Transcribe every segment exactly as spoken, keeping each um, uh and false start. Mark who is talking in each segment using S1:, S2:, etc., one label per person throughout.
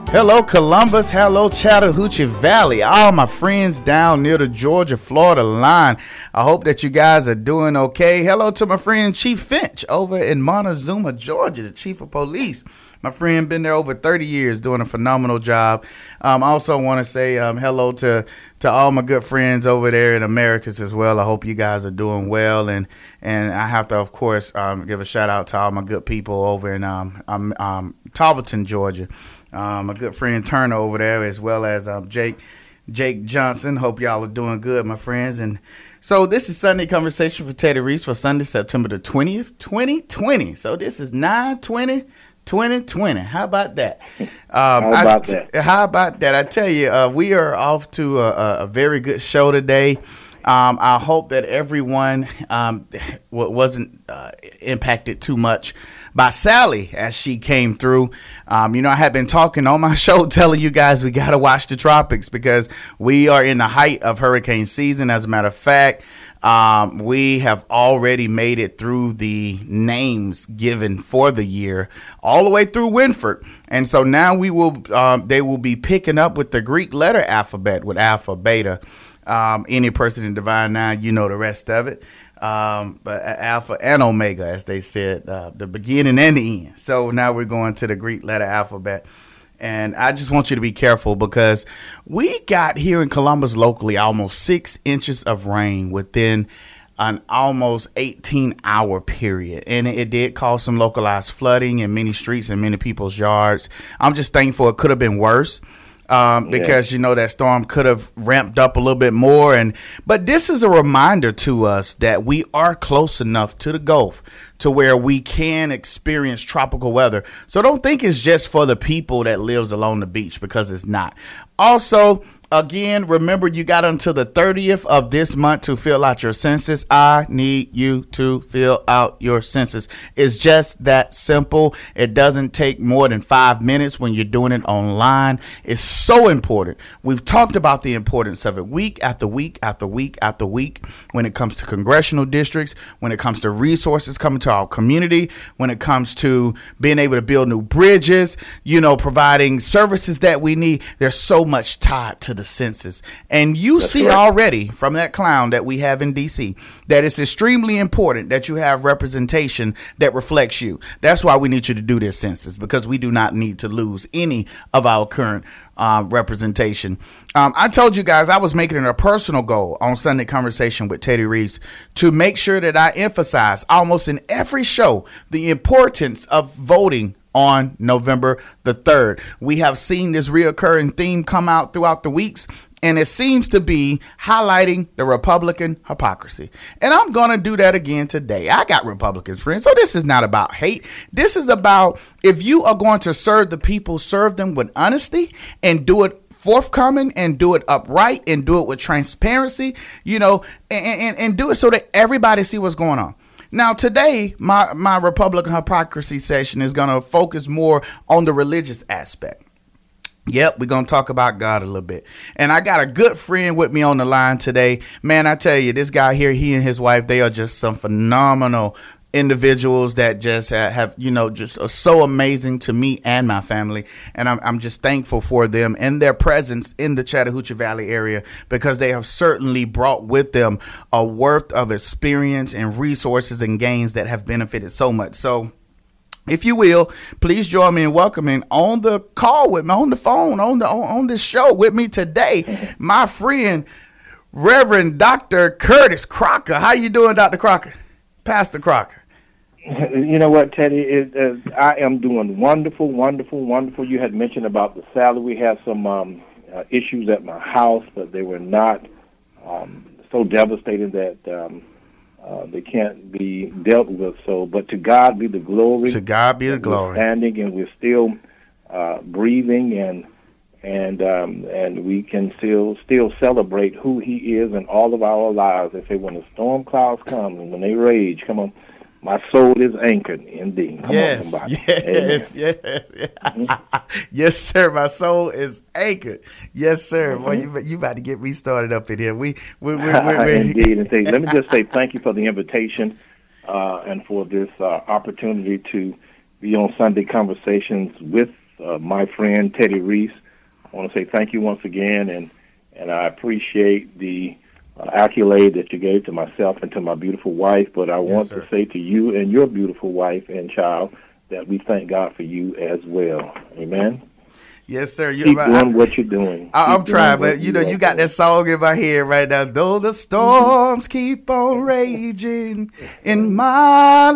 S1: Hello, Columbus. Hello, Chattahoochee Valley. All my friends down near the Georgia-Florida line. I hope that you guys are doing okay. Hello to my friend Chief Finch over in Montezuma, Georgia, the chief of police. My friend been there over thirty years doing a phenomenal job. Um, I also want to say um, hello to, to all my good friends over there in Americas as well. I hope you guys are doing well. And, and I have to, of course, um, give a shout out to all my good people over in um, um, um, Tarleton, Georgia. Um, my good friend Turner over there, as well as um, Jake Jake Johnson. Hope y'all are doing good, my friends. And so this is Sunday Conversation for Teddy Reese for Sunday, September the twentieth, twenty twenty. So this is nine twenty twenty twenty. How about that? Um,
S2: how about
S1: I,
S2: that?
S1: How about that? I tell you, uh, we are off to a, a very good show today. Um, I hope that everyone um, wasn't uh, impacted too much by Sally as she came through. Um, you know, I have been talking on my show telling you guys we got to watch the tropics because we are in the height of hurricane season. As a matter of fact, um, we have already made it through the names given for the year all the way through Winford. And so now we will um, they will be picking up with the Greek letter alphabet with alpha, beta. Um, any person in Divine Nine, you know the rest of it. Um, but Alpha and Omega, as they said, uh, the beginning and the end. So now we're going to the Greek letter alphabet. And I just want you to be careful because we got here in Columbus locally almost six inches of rain within an almost eighteen hour period. And it did cause some localized flooding in many streets and many people's yards. I'm just thankful it could have been worse. Um, because, yeah. you know, that storm could have ramped up a little bit more. And but this is a reminder to us that we are close enough to the Gulf to where we can experience tropical weather. So don't think it's just for the people that lives along the beach, because it's not. Also, again, remember, you got until the thirtieth of this month to fill out your census. I need you to fill out your census. It's just that simple. It doesn't take more than five minutes when you're doing it online. It's so important. We've talked about the importance of it week after week after week after week when it comes to congressional districts, when it comes to resources coming to our community, when it comes to being able to build new bridges, you know, providing services that we need. There's so much tied to the census. And you That's see correct. Already from that clown that we have in D C that it's extremely important that you have representation that reflects you. That's why we need you to do this census, because we do not need to lose any of our current uh, representation. Um, I told you guys I was making it a personal goal on Sunday Conversation with Teddy Reese to make sure that I emphasize almost in every show the importance of voting on November the third. We have seen this reoccurring theme come out throughout the weeks, and it seems to be highlighting the Republican hypocrisy. And I'm going to do that again today. I got Republicans, friends. So this is not about hate. This is about, if you are going to serve the people, serve them with honesty and do it forthcoming and do it upright and do it with transparency, you know, and, and, and do it so that everybody see what's going on. Now, today, my, my Republican hypocrisy session is going to focus more on the religious aspect. Yep, we're going to talk about God a little bit. And I got a good friend with me on the line today. Man, I tell you, this guy here, he and his wife, they are just some phenomenal individuals that just have, you know, just are so amazing to me and my family. And I'm, I'm just thankful for them and their presence in the Chattahoochee Valley area, because they have certainly brought with them a worth of experience and resources and gains that have benefited so much. So if you will, please join me in welcoming on the call with me, on the phone, on the on, on this show with me today, my friend, Reverend Doctor Curtis Crocker. How you doing, Doctor Crocker? Pastor Crocker.
S2: You know what, Teddy? It, uh, I am doing wonderful, wonderful, wonderful. You had mentioned about the salary. We had some um, uh, issues at my house, but they were not um, so devastating that um, uh, they can't be dealt with. So, but to God be the glory.
S1: To God be the glory.
S2: We're standing and we're still uh, breathing, and and um, and we can still still celebrate who He is in all of our lives. They say when the storm clouds come and when they rage, come on, my soul is anchored in Thee. Come
S1: yes,
S2: on,
S1: yes, yes, mm-hmm. Yes, sir. My soul is anchored. Yes, sir. Mm-hmm. Boy, you you about to get me started up in here. We we we, we, we.
S2: Indeed, indeed. Let me just say thank you for the invitation uh, and for this uh, opportunity to be on Sunday Conversations with uh, my friend Teddy Reese. I want to say thank you once again, and and I appreciate the uh, accolade that you gave to myself and to my beautiful wife. But I
S1: Yes,
S2: want
S1: sir.
S2: to say to you and your beautiful wife and child that we thank God for you as well. Amen.
S1: Yes, sir. You,
S2: Keep
S1: I,
S2: doing what you're doing.
S1: I, I'm
S2: Keep
S1: trying,
S2: doing what
S1: but you know, you
S2: are
S1: got
S2: doing.
S1: that song in my head right now. Though the storms keep on raging in my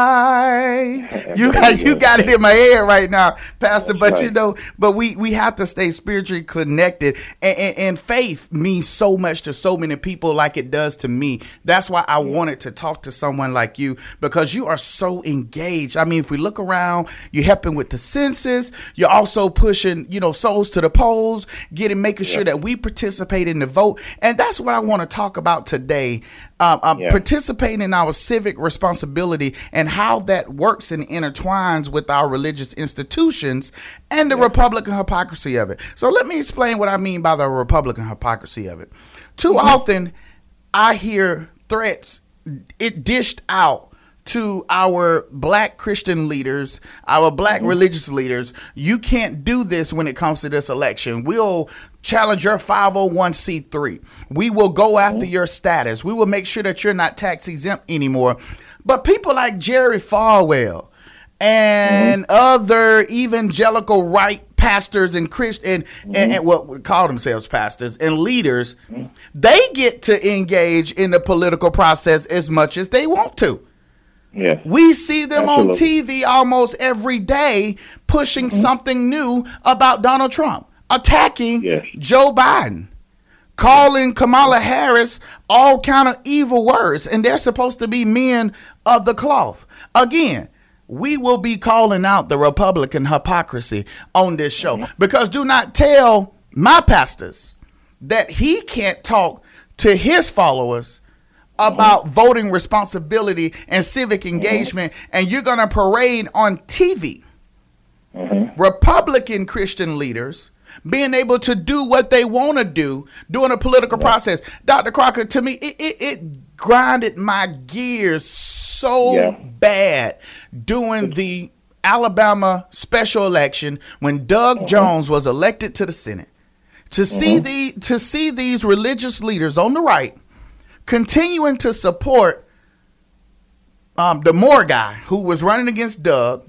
S1: life, you got you got it in my head right now, Pastor.
S2: That's
S1: But you
S2: right.
S1: know, but we we have to stay spiritually connected, and, and, and faith means so much to so many people, like it does to me. That's why I wanted to talk to someone like you, because you are so engaged. I mean, if we look around, you're helping with the census. You're also pushing, you know, souls to the polls, getting making sure
S2: Yeah.
S1: that we participate in the vote, and that's what I want to talk about today. Um, um,
S2: Yeah.
S1: Participating in our civic responsibility and how that works and intertwines with our religious institutions and the
S2: Yeah.
S1: Republican hypocrisy of it. So let me explain what I mean by the Republican hypocrisy of it. Too
S2: Mm-hmm.
S1: often, I hear threats it dished out to our black Christian leaders, our black
S2: Mm-hmm.
S1: religious leaders. You can't do this when it comes to this election. We'll challenge your five oh one c three. We will go after your status. We will make sure that you're not tax exempt anymore. But people like Jerry Falwell and other evangelical right pastors and Christian and, and, and what we call themselves pastors and leaders, they get to engage in the political process as much as they want to.
S2: Yes.
S1: We see them on
S2: Absolutely.
S1: T V almost every day pushing something new about Donald Trump, attacking
S2: Yes.
S1: Joe Biden, calling Kamala Harris all kind of evil words, and they're supposed to be men of the cloth. Again, we will be calling out the Republican hypocrisy on this show, because do not tell my pastors that he can't talk to his followers about voting responsibility and civic engagement, and you're going to parade on T V Republican Christian leaders being able to do what they want to do during a political process. Doctor Crocker, to me, it, it, it grinded my gears so
S2: Yeah.
S1: bad during the Alabama special election when Doug Jones was elected to the Senate. To see the to see these religious leaders on the right continuing to support um, the Moore guy who was running against Doug,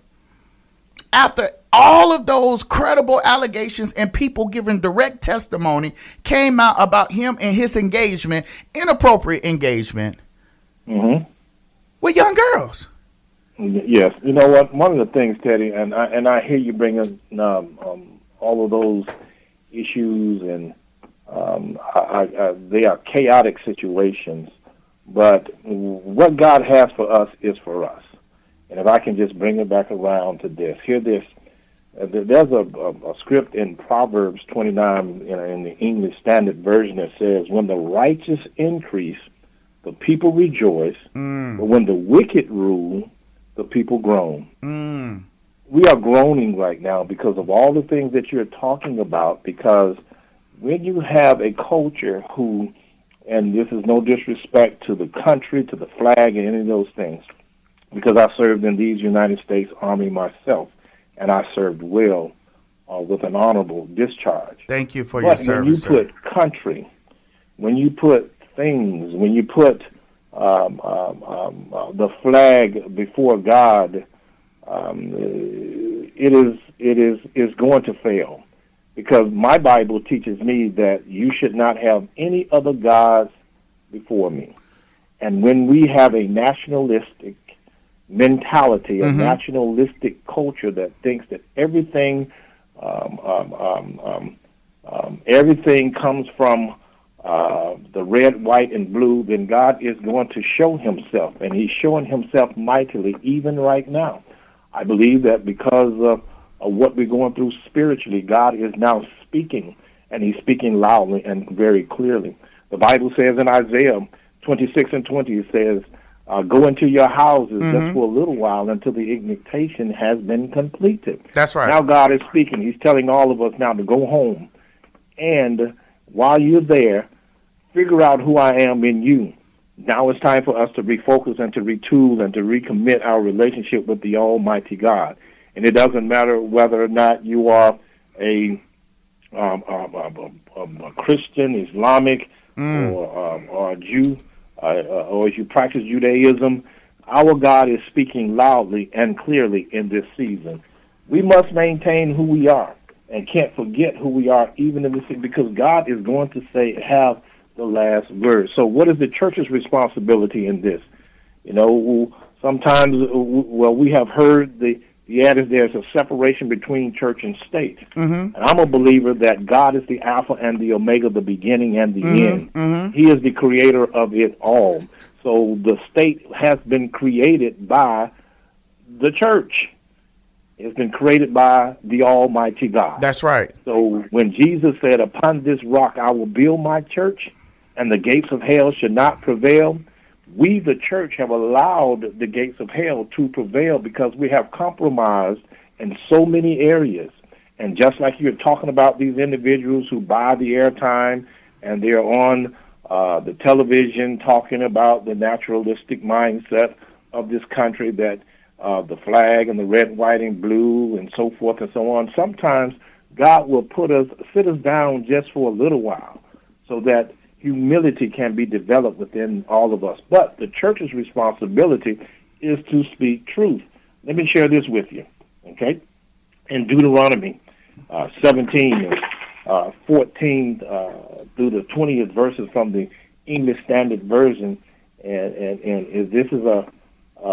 S1: after all of those credible allegations and people giving direct testimony came out about him and his engagement, inappropriate engagement
S2: Mm-hmm.
S1: with young girls.
S2: Yes. You know what? One of the things, Teddy, and I and I hear you bringing um, um, all of those issues, and um, I, I, I, they are chaotic situations. But what God has for us is for us. And if I can just bring it back around to this, hear this. Uh, there- there's a, a, a script in Proverbs twenty-nine in, in the English Standard Version that says, "When the righteous increase, the people rejoice,
S1: Mm,
S2: but when the wicked rule, the people groan."
S1: mm,
S2: We are groaning right now because of all the things that you're talking about, because when you have a culture who, and this is no disrespect to the country, to the flag, and any of those things, because I served in these United States Army myself, and I served well uh, with an honorable discharge.
S1: thank you for your
S2: But when you
S1: service, sir.
S2: put country, when you put things, when you put um, um, um, uh, the flag before God, um, it is it is is going to fail, because my Bible teaches me that you should not have any other gods before me. And when we have a nationalistic mentality, a
S1: Mhm.
S2: nationalistic culture that thinks that everything um, um, um, um, um, everything comes from uh, the red, white, and blue, then God is going to show himself, and he's showing himself mightily even right now. I believe that because of, of what we're going through spiritually, God is now speaking, and he's speaking loudly and very clearly. The Bible says in Isaiah twenty-six and twenty, it says, uh, go into your houses
S1: Mhm.
S2: just for a little while until the ignition has been completed.
S1: That's right.
S2: Now God is speaking. He's telling all of us now to go home. And while you're there, figure out who I am in you. Now it's time for us to refocus and to retool and to recommit our relationship with the Almighty God. And it doesn't matter whether or not you are a, um, um, um, um, a Christian, Islamic, mm. or, um, or a Jew, uh, uh, or if you practice Judaism. Our God is speaking loudly and clearly in this season. We must maintain who we are and can't forget who we are even in this season, because God is going to say, have the last word. So what is the church's responsibility in this? You know, sometimes, well, we have heard the, the adage, there's a separation between church and state. Mm-hmm. And I'm a believer that God is the Alpha and the Omega, the beginning and the mm-hmm. end. Mm-hmm. He is the creator of it all. So the state has been created by the church. It's been created by the Almighty God.
S1: That's right.
S2: So when Jesus said, upon this rock I will build my church, and the gates of hell should not prevail, we, the church, have allowed the gates of hell to prevail because we have compromised in so many areas. And just like you're talking about these individuals who buy the airtime and they're on Uh, the television talking about the naturalistic mindset of this country, that uh, the flag and the red, white, and blue and so forth and so on. Sometimes God will put us, sit us down just for a little while so that humility can be developed within all of us. But the church's responsibility is to speak truth. Let me share this with you, okay? In Deuteronomy uh, seventeen, uh, fourteen uh, through the twentieth verses from the English Standard Version, and, and, and this is a, a,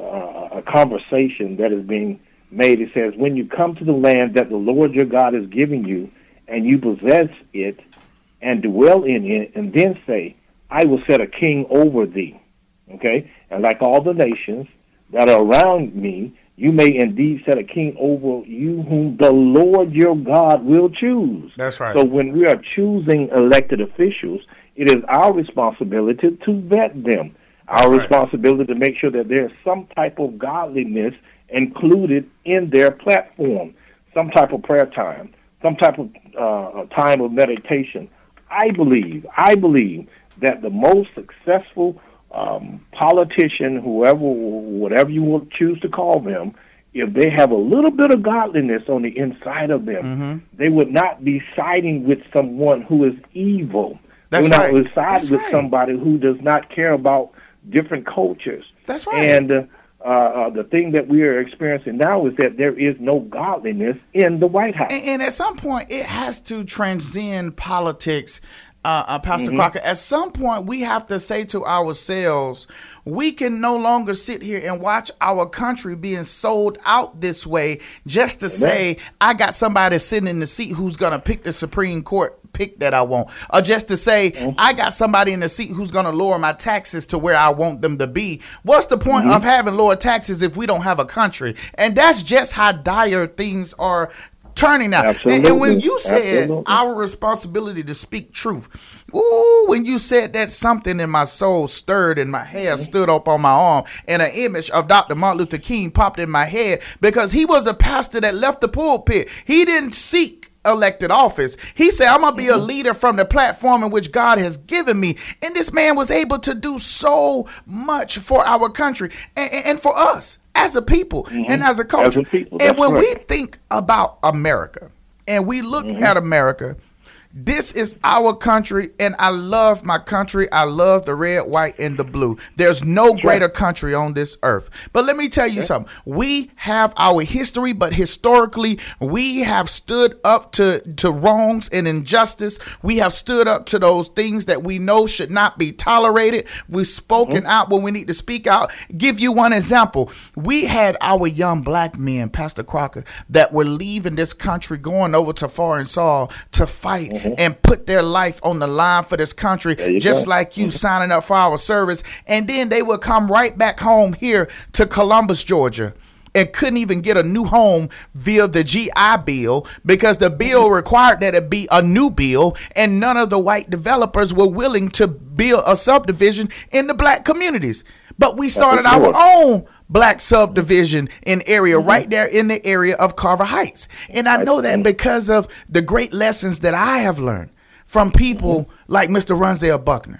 S2: a, a conversation that is being made. It says, when you come to the land that the Lord your God is giving you, and you possess it, and dwell in it, and then say, I will set a king over thee. Okay? And like all the nations that are around me, you may indeed set a king over you whom the Lord your God will choose.
S1: That's right.
S2: So when we are choosing elected officials, it is our responsibility to vet them. Our
S1: That's right.
S2: responsibility to make sure that there's some type of godliness included in their platform, some type of prayer time, some type of uh, time of meditation. I believe, I believe that the most successful um, politician, whoever, whatever you will choose to call them, if they have a little bit of godliness on the inside of them, mm-hmm. they would not be siding with someone who is evil.
S1: That's
S2: they would
S1: right.
S2: not side
S1: That's
S2: with
S1: right.
S2: somebody who does not care about different cultures.
S1: That's right.
S2: And uh, uh, the thing that we are experiencing now is that there is no godliness in the White House.
S1: And, and at some point, it has to transcend politics. Uh, uh, Pastor
S2: mm-hmm.
S1: Crocker, at some point we have to say to ourselves, we can no longer sit here and watch our country being sold out this way just to Amen. Say, I got somebody sitting in the seat who's going to pick the Supreme Court pick that I want, or just to say, mm-hmm. I got somebody in the seat who's going to lower my taxes to where I want them to be. What's the point mm-hmm. of having lower taxes if we don't have a country? And that's just how dire things are turning out.
S2: Absolutely.
S1: And when you said
S2: Absolutely.
S1: Our responsibility to speak truth, ooh, when you said that, something in my soul stirred and my hair mm-hmm. stood up on my arm, and an image of Doctor Martin Luther King popped in my head, because he was a pastor that left the pulpit. He didn't seek elected office. He said, I'm going to be a leader from the platform in which God has given me. And this man was able to do so much for our country and, and for us as a people mm-hmm. and as a culture.
S2: As a people,
S1: and when
S2: right.
S1: we think about America and we look mm-hmm. at America, this is our country, and I love my country. I love the red, white, and the blue. There's no
S2: That's
S1: greater
S2: right.
S1: country on this earth. But let me tell you okay. something. We have our history, but historically, we have stood up to, to wrongs and injustice. We have stood up to those things that we know should not be tolerated. We've spoken mm-hmm. out when we need to speak out. Give you one example. We had our young black men, Pastor Crocker, that were leaving this country, going over to foreign soil to fight mm-hmm. and put their life on the line for this country, just go. like you mm-hmm. signing up for our service. And then they would come right back home here to Columbus, Georgia, and couldn't even get a new home via the G I Bill, because the bill required that it be a new bill, and none of the white developers were willing to build a subdivision in the black communities. But we started our own black subdivision in area mm-hmm. right there in the area of Carver Heights. And I know that because of the great lessons that I have learned from people mm-hmm. like Mister Runzel Buckner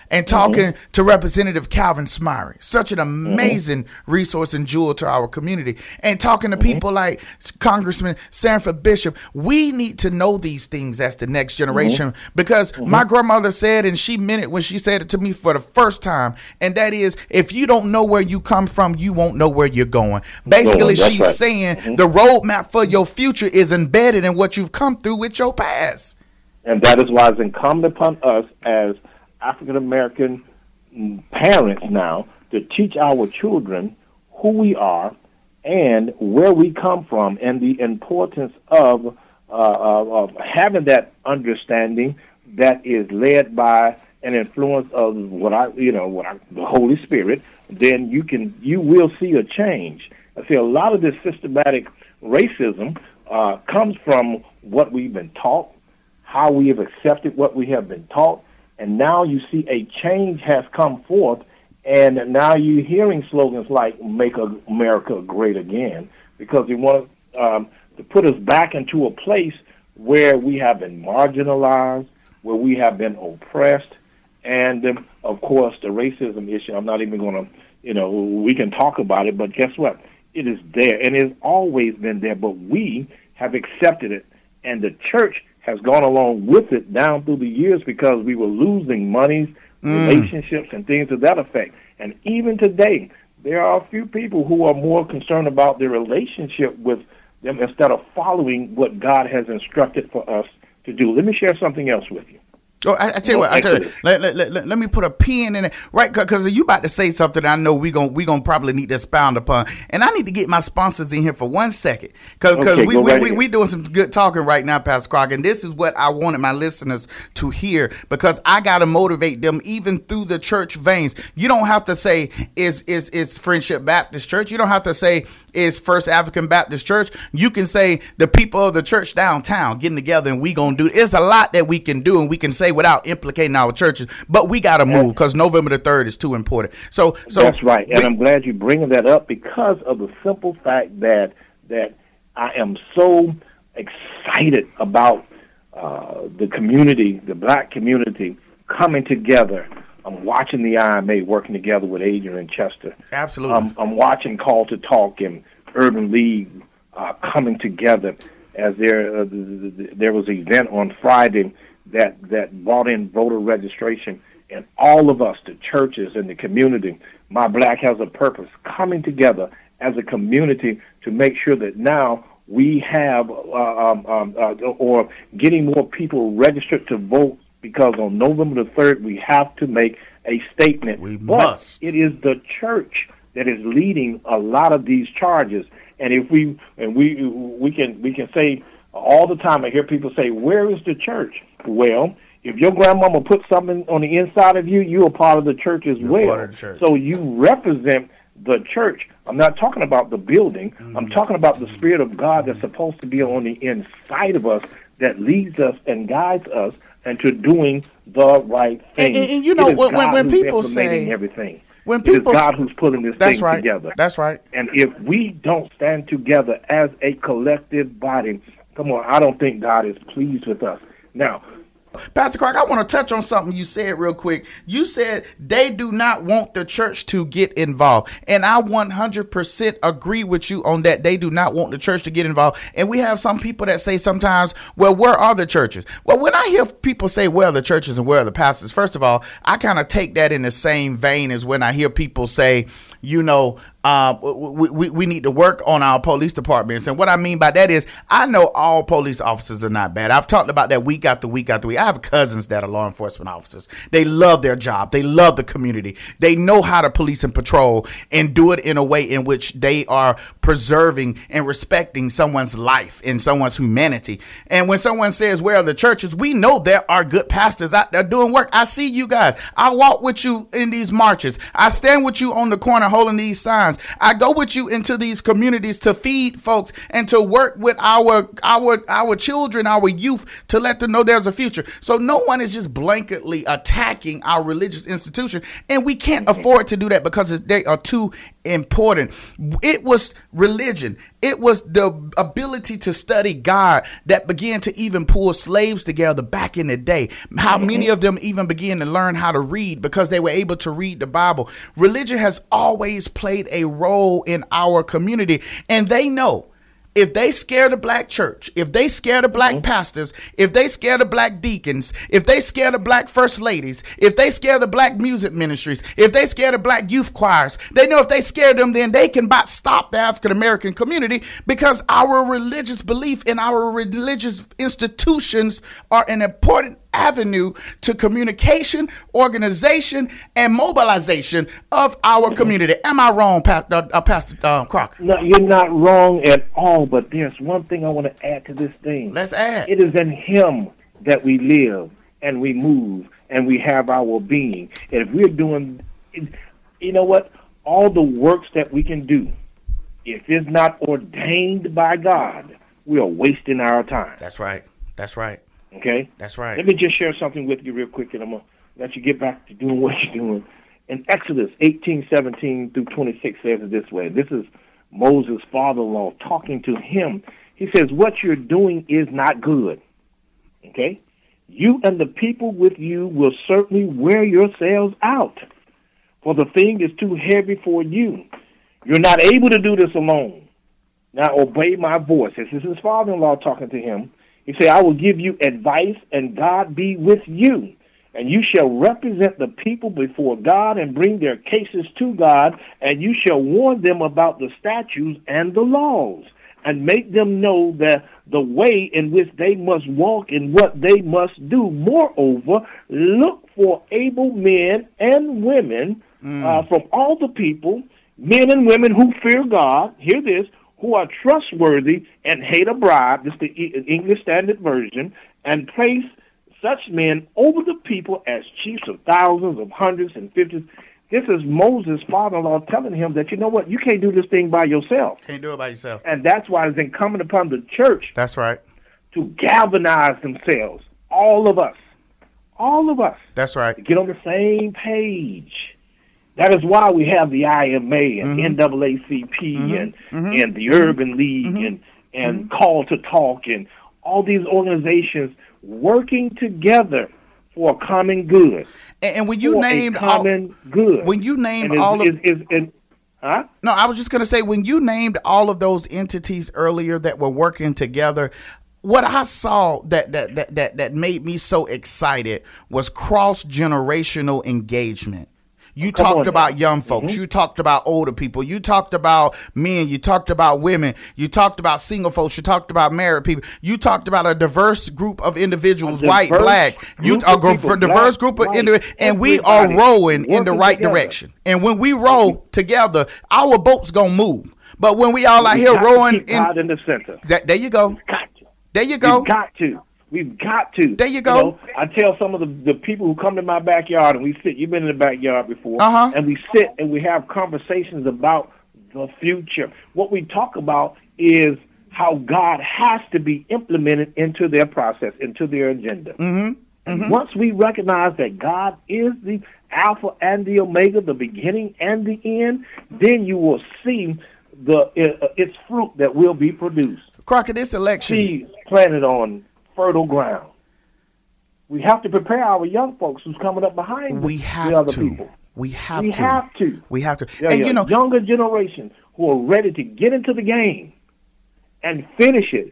S1: and talking mm-hmm. to Representative Calvin Smyrie, such an amazing mm-hmm. resource and jewel to our community, and talking to mm-hmm. people like Congressman Sanford Bishop. We need to know these things as the next generation mm-hmm. because mm-hmm. my grandmother said, and she meant it when she said it to me for the first time, and that is, if you don't know where you come from, you won't know where you're going. Basically, oh, she's right. saying mm-hmm. the roadmap for your future is embedded in what you've come through with your past.
S2: And that is why it's incumbent upon us as African-American parents now to teach our children who we are and where we come from, and the importance of, uh, of, of having that understanding that is led by an influence of what I, you know, what I, the Holy Spirit. Then you can, you will see a change. I see a lot of this systematic racism uh, comes from what we've been taught, how we have accepted what we have been taught, and now you see a change has come forth, and now you're hearing slogans like "Make America Great Again," because they want um, to put us back into a place where we have been marginalized, where we have been oppressed, and um, of course the racism issue. I'm not even going to, you know, we can talk about it, but guess what? It is there, and it's always been there, but we have accepted it, and the church has gone along with it down through the years because we were losing monies, mm. relationships, and things to that effect. And even today, there are a few people who are more concerned about their relationship with them instead of following what God has instructed for us to do. Let me share something else with you.
S1: Oh, I, I tell you what, I tell you, let, let, let, let me put a pin in it, right? Because you about to say something I know we're going we gonna probably need to expound upon. And I need to get my sponsors in here for one second. Because okay, we, we, right we, we doing some good talking right now, Pastor Crock. And this is what I wanted my listeners to hear, because I got to motivate them even through the church veins. You don't have to say, is, is, is Friendship Baptist Church? You don't have to say, is First African Baptist Church? You can say the people of the church downtown getting together and we going to do it. It's a lot that we can do and we can say without implicating our churches, but we got to move because November the third is too important. So, so
S2: that's right. And we, I'm glad you're bringing that up because of the simple fact that, that I am so excited about uh, the community, the black community coming together. I'm watching the I M A working together with Adrian and Chester.
S1: Absolutely.
S2: Um, I'm watching Call to Talk and Urban League uh, coming together as there uh, the, the, there was an event on Friday that, that brought in voter registration, and all of us, the churches and the community, My Black Has a Purpose, coming together as a community to make sure that now we have uh, um, um, uh, or getting more people registered to vote. Because on November the third, we have to make a statement.
S1: We
S2: but
S1: must.
S2: It is the church that is leading a lot of these charges. And if we and we we can we can say all the time, I hear people say, "Where is the church?" Well, if your grandmama put something on the inside of you, you're a part of the church as
S1: you're
S2: well.
S1: Part of the church.
S2: So you represent the church. I'm not talking about the building. Mm-hmm. I'm talking about the Spirit of God that's supposed to be on the inside of us, that leads us and guides us into doing the right thing.
S1: And, and, and you know, when, when, when people say
S2: everything,
S1: when people,
S2: it is God who's putting this
S1: that's
S2: thing
S1: right,
S2: together.
S1: That's right.
S2: And if we don't stand together as a collective body, come on, I don't think God is pleased with us. Now,
S1: Pastor Clark, I want to touch on something you said real quick. You said they do not want the church to get involved. And I one hundred percent agree with you on that. They do not want the church to get involved. And we have some people that say sometimes, well, where are the churches? Well, when I hear people say, where are the churches and where are the pastors? First of all, I kind of take that in the same vein as when I hear people say, you know, Uh, we, we, we need to work on our police departments. And what I mean by that is I know all police officers are not bad. I've talked about that week after week after week. I have cousins that are law enforcement officers. They love their job. They love the community. They know how to police and patrol and do it in a way in which they are preserving and respecting someone's life and someone's humanity. And when someone says, where are the churches? We know there are good pastors out there doing work. I see you guys. I walk with you in these marches. I stand with you on the corner holding these signs. I go with you into these communities to feed folks and to work with our our our children, our youth, to let them know there's a future. So no one is just blanketly attacking our religious institution, and we can't afford to do that because they are too important. It was religion It was the ability to study God that began to even pull slaves together back in the day. How many of them even began to learn how to read because they were able to read the Bible. Religion has always played a role in our community, and they know if they scare the black church, if they scare the black mm-hmm. pastors, if they scare the black deacons, if they scare the black first ladies, if they scare the black music ministries, if they scare the black youth choirs, they know if they scare them, then they can about stop the African American community, because our religious belief in our religious institutions are an important avenue to communication, organization, and mobilization of our community. Am I wrong, pa- uh, uh, Pastor uh, Crocker?
S2: No, you're not wrong at all, but there's one thing I want to add to this thing.
S1: Let's add.
S2: It is in Him that we live and we move and we have our being. And if we're doing, you know what, all the works that we can do, if it's not ordained by God, we are wasting our time.
S1: That's right. That's right.
S2: Okay?
S1: That's right.
S2: Let me just share something with you real quick, and I'm going to let you get back to doing what you're doing. In Exodus eighteen seventeen through twenty-six says it this way. This is Moses' father-in-law talking to him. He says, what you're doing is not good. Okay? You and the people with you will certainly wear yourselves out, for the thing is too heavy for you. You're not able to do this alone. Now obey my voice. This is his father-in-law talking to him. He said, I will give you advice, and God be with you. And you shall represent the people before God and bring their cases to God, and you shall warn them about the statutes and the laws, and make them know that the way in which they must walk and what they must do. Moreover, look for able men and women mm. uh, from all the people, men and women who fear God. Hear this. Who are trustworthy and hate a bribe, this is the English Standard Version, and place such men over the people as chiefs of thousands, of hundreds, and fifties. This is Moses' father-in-law telling him that, you know what, you can't do this thing by yourself.
S1: Can't do it by yourself.
S2: And that's why it's incumbent upon the church.
S1: That's right.
S2: To galvanize themselves, all of us, all of us.
S1: That's right.
S2: To get on the same page. That is why we have the I M A and mm-hmm. N double A C P mm-hmm. and mm-hmm. and the Urban League mm-hmm. and, and mm-hmm. Call to Talk and all these organizations working together for a common good.
S1: And, and when you
S2: for
S1: named
S2: a common
S1: all,
S2: good,
S1: when you named
S2: and
S1: all
S2: is,
S1: of,
S2: is, is, is, huh?
S1: No, I was just going to say, when you named all of those entities earlier that were working together, what I saw that that that that, that made me so excited was cross-generational engagement. You
S2: Come
S1: talked
S2: on,
S1: about
S2: man.
S1: young folks.
S2: Mm-hmm.
S1: You talked about older people. You talked about men. You talked about women. You talked about single folks. You talked about married people. You talked about a diverse group of individuals, white, black. You a gr- diverse group of individuals, and we are rowing in the right together. direction. And when we row together, our boat's gonna move. But when we all out here rowing
S2: in, God in the center,
S1: that, there you go.
S2: We've got to.
S1: There you go.
S2: We've got to. We've got to.
S1: There you go.
S2: You know, I tell some of the, the people who come to my backyard, and we sit, you've been in the backyard before,
S1: uh-huh.
S2: and we sit and we have conversations about the future. What we talk about is how God has to be implemented into their process, into their agenda.
S1: Mm-hmm. Mm-hmm.
S2: Once we recognize that God is the Alpha and the Omega, the beginning and the end, then you will see the uh, its fruit that will be produced.
S1: Crocker, this election.
S2: Seeds planted on fertile ground. We have to prepare our young folks who's coming up behind
S1: we
S2: the,
S1: have
S2: the other
S1: to.
S2: people.
S1: We have
S2: we
S1: to.
S2: We have to.
S1: We have to.
S2: Yeah,
S1: and
S2: yeah.
S1: you know,
S2: younger generation who are ready to get into the game and finish it.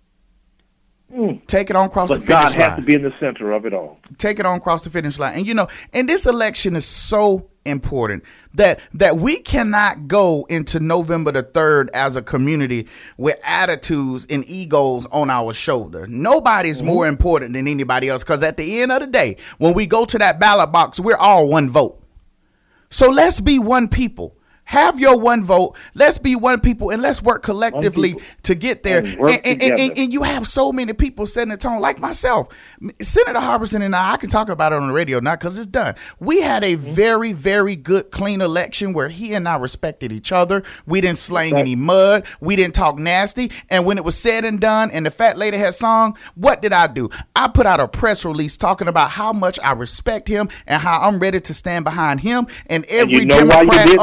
S2: Mm.
S1: Take it on across
S2: but
S1: the finish
S2: God
S1: line.
S2: God has to be in the center of it all.
S1: Take it on across the finish line. And you know, and this election is so important that that we cannot go into November the third as a community with attitudes and egos on our shoulder. Nobody's mm-hmm. more important than anybody else, because at the end of the day, when we go to that ballot box, we're all one vote. So let's be one people. Have your one vote. Let's be one people, and let's work collectively to get there.
S2: And, work
S1: and, and, and, and you have so many people setting the tone, like myself. Senator Harbison and I, I can talk about it on the radio now because it's done. We had a very, very good, clean election where he and I respected each other. We didn't slang right. any mud. We didn't talk nasty. And when it was said and done and the fat lady had sung, what did I do? I put out a press release talking about how much I respect him and how I'm ready to stand behind him and every
S2: and you know
S1: Democrat
S2: why you did
S1: up
S2: that,
S1: and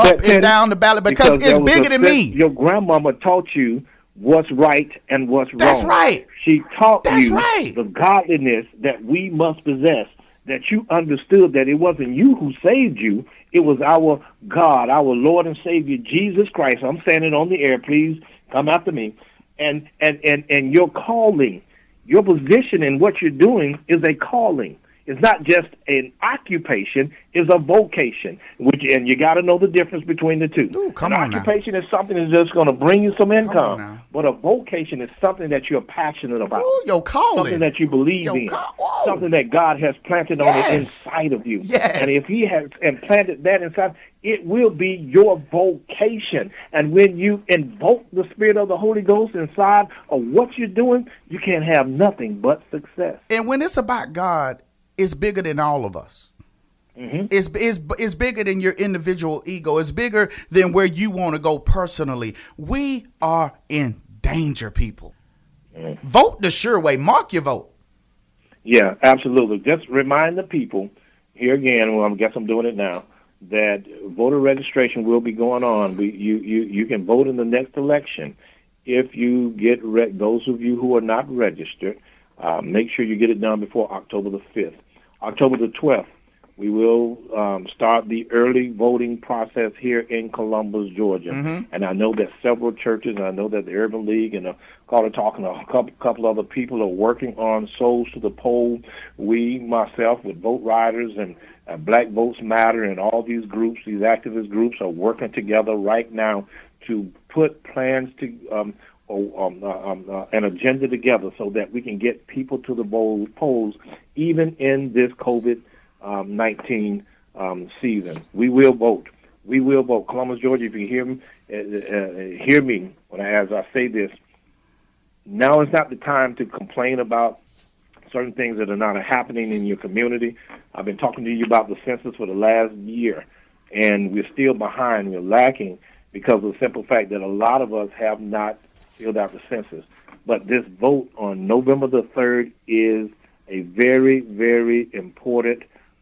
S1: down the ballot because, because it's bigger than me.
S2: Your grandmama taught you what's right and what's wrong.
S1: That's right.
S2: She taught
S1: That's
S2: you
S1: right.
S2: the godliness that we must possess, that you understood that it wasn't you who saved you. It was our God, our Lord and Savior, Jesus Christ. I'm saying it on the air. Please come after me. And, and, and, and your calling, your position in what you're doing is a calling. It's not just an occupation, it's a vocation. Which, and you got to know the difference between the two.
S1: Ooh, come
S2: an
S1: on
S2: occupation
S1: now.
S2: is something that's just going to bring you some income.
S1: now.
S2: But a vocation is something that you're passionate about.
S1: Ooh, your calling.
S2: Something that you believe
S1: Yo,
S2: in.
S1: call- Whoa.
S2: Something that God has planted
S1: Yes.
S2: on the inside of you.
S1: Yes.
S2: And if he has implanted that inside, it will be your vocation. And when you invoke the Spirit of the Holy Ghost inside of what you're doing, you can have nothing but success.
S1: And when it's about God, it's bigger than all of us. Mm-hmm. It's, it's, it's bigger than your individual ego. It's bigger than where you want to go personally. We are in danger, people. Mm-hmm. Vote the sure way. Mark your vote.
S2: Yeah, absolutely. Just remind the people, here again, well, I guess I'm doing it now, that voter registration will be going on. We, you, you, you can vote in the next election. If you get, re- those of you who are not registered, uh, make sure you get it done before October the fifth. October the twelfth, we will um, start the early voting process here in Columbus, Georgia. Mm-hmm. And I know that several churches, and I know that the Urban League and the Call Talk and a couple, couple other people are working on Souls to the Poll. We, myself, with Vote Riders and uh, Black Votes Matter and all these groups, these activist groups are working together right now to put plans to um, or, um, uh, um, uh, an agenda together so that we can get people to the polls even in this COVID nineteen um, season. We will vote. We will vote. Columbus, Georgia, if you hear me, uh, uh, hear me when I, as I say this, now is not the time to complain about certain things that are not happening in your community. I've been talking to you about the census for the last year, and we're still behind. We're lacking because of the simple fact that a lot of us have not filled out the census. But this vote on November the third is a very, very important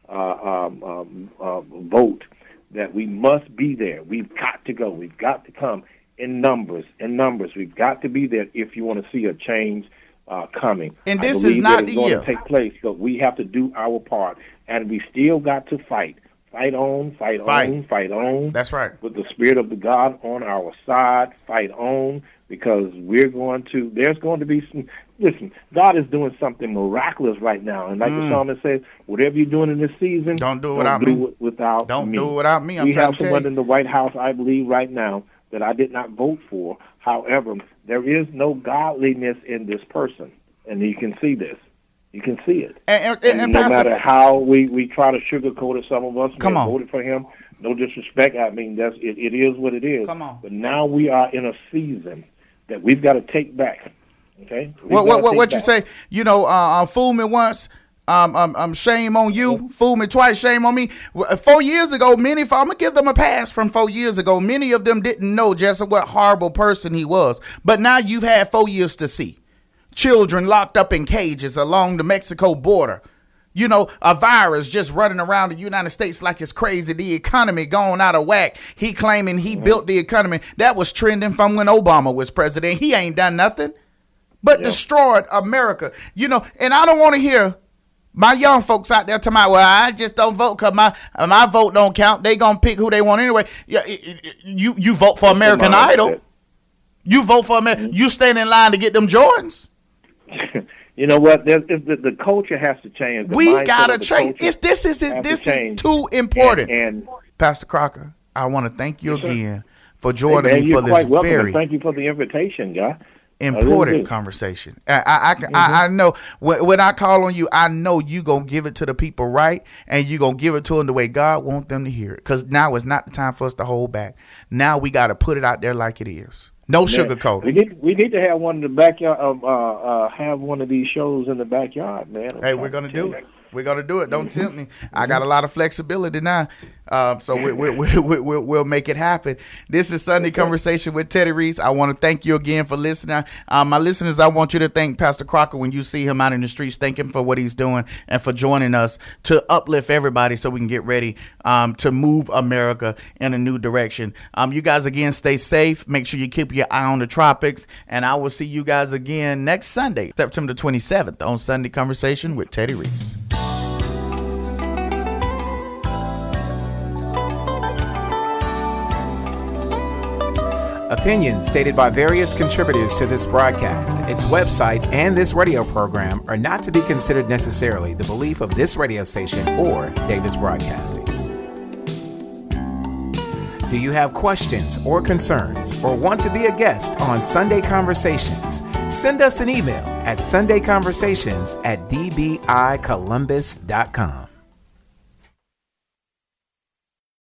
S2: uh, um, um, uh, vote that we must be there. We've got to go. We've got to come in numbers, in numbers. We've got to be there if you want to see a change uh, coming.
S1: And this
S2: I
S1: is not
S2: that
S1: the
S2: it's going
S1: year.
S2: to take place, but we have to do our part. And we still got to fight. Fight on, fight,
S1: Fight.
S2: on, fight on.
S1: That's right.
S2: With the Spirit of the God on our side, fight on, because we're going to, there's going to be some, listen, God is doing something miraculous right now. And like mm. the psalmist says, whatever you're doing in this season,
S1: don't do it
S2: don't
S1: without
S2: do
S1: me.
S2: It without
S1: don't
S2: me.
S1: do it without me. I'm
S2: we
S1: trying
S2: have
S1: to
S2: someone
S1: tell
S2: in the White House, I believe, right now that I did not vote for. However, there is no godliness in this person. And you can see this. You can see it.
S1: And, and,
S2: and,
S1: and
S2: no
S1: Pastor,
S2: matter how we, we try to sugarcoat it, some of us
S1: come
S2: may
S1: on.
S2: have voted for him. No disrespect. I mean, that's it, it is what it is.
S1: Come on.
S2: But now we are in a season that we've got to take back. Okay? We've
S1: What what what, what you
S2: back.
S1: say? You know, uh, uh, fool me once. Um, um, um, shame on you. Mm-hmm. Fool me twice. Shame on me. Four years ago, many. I'm gonna give them a pass from four years ago. Many of them didn't know just what horrible person he was. But now you've had four years to see. Children locked up in cages along the Mexico border. You know, a virus just running around the United States like it's crazy. The economy going out of whack. He claiming he mm-hmm. built the economy. That was trending from when Obama was president. He ain't done nothing but yep. destroyed America. You know, and I don't want to hear my young folks out there talking about, well, I just don't vote because my, my vote don't count. They going to pick who they want anyway. You, you, you vote for American Idol. You vote for America. Mm-hmm. You stand in line to get them Jordans.
S2: You know what? There's, the, the culture has to change. The
S1: we gotta change. It's, this is this
S2: to
S1: is too important.
S2: And, and
S1: Pastor Crocker, I want to thank you
S2: yes,
S1: again for joining
S2: hey, man,
S1: me for this very
S2: thank you for the invitation, guy.
S1: important
S2: really
S1: conversation. I I, I,
S2: mm-hmm.
S1: I, I know when, when I call on you, I know you gonna give it to the people right, and you gonna give it to them the way God wants them to hear it. Because now is not the time for us to hold back. Now we got to put it out there like it is. No sugarcoat.
S2: We need we need to have one in the backyard. Of, uh, uh, have one of these shows in the backyard, man. I'm
S1: hey, we're gonna do it. We're gonna do it. Don't tempt me. I got a lot of flexibility now. Uh, so we, we, we, we, we, we'll make it happen. This is Sunday Conversation with Teddy Reese. I want to thank you again for listening. Uh, my listeners, I want you to thank Pastor Crocker when you see him out in the streets. Thank him for what he's doing and for joining us to uplift everybody so we can get ready um, to move America in a new direction. Um, you guys, again, stay safe. Make sure you keep your eye on the tropics. And I will see you guys again next Sunday, September twenty-seventh, on Sunday Conversation with Teddy Reese.
S3: Opinions stated by various contributors to this broadcast, its website, and this radio program are not to be considered necessarily the belief of this radio station or Davis Broadcasting. Do you have questions or concerns or want to be a guest on Sunday Conversations? Send us an email at sunday conversations at d b i columbus dot com.